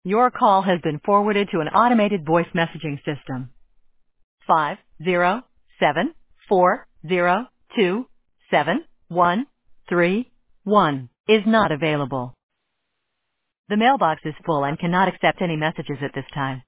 Your call has been forwarded to an automated voice messaging system. 50740271131 is not available. The mailbox is full and cannot accept any messages at this time.